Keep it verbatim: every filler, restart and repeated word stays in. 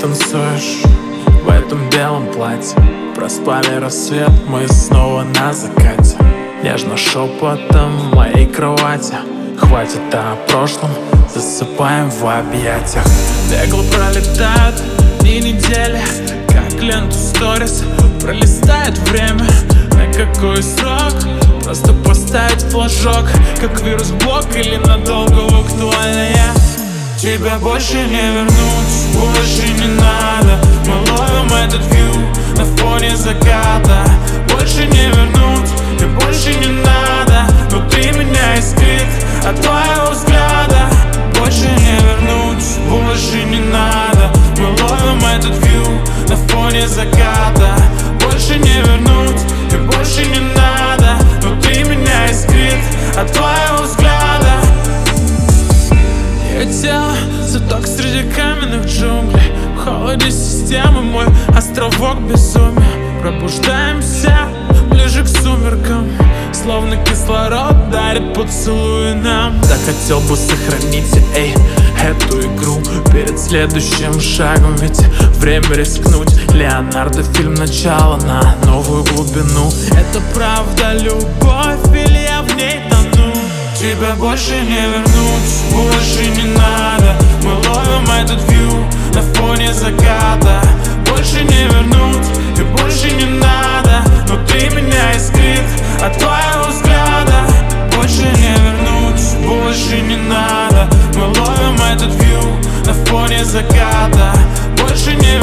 танцуешь в этом белом платье. Проспали рассвет, мы снова на закате. Нежно шепотом в моей кровати. Хватит о прошлом, засыпаем в объятиях. Бегло пролетают дни, недели, как ленту сторис. Пролистает время, на какой срок? Просто поставить флажок, как вирус-блок или надолго в актуальное. Тебя больше не вернуть, больше не надо. Мы ловим этот вью на фоне заката. Больше не вернуть, и больше не надо. Внутри меня искрит от твоего взгляда. Больше не вернуть, больше не надо. Мы ловим этот вью на фоне заката. Больше не вернуть, и больше не надо. Внутри меня искрит от твоего взгляда. Я тело, заток среди каменных джунглей. В холоде системы мой островок безумия. Пробуждаемся ближе к сумеркам, словно кислород дарит поцелуи нам. Так хотел бы сохранить, эй, эту игру перед следующим шагом. Ведь время рискнуть. Леонардо, фильм начало на новую глубину. Это правда любовь или я в ней тону? Тебя больше не вернуть, больше не надо. Мы ловим этот вью на фоне заката. Больше не вернуть, и больше не надо. Внутри меня искрит от твоего взгляда. Больше не вернуть, больше не надо. Мы ловим этот вью на фоне заката. Больше не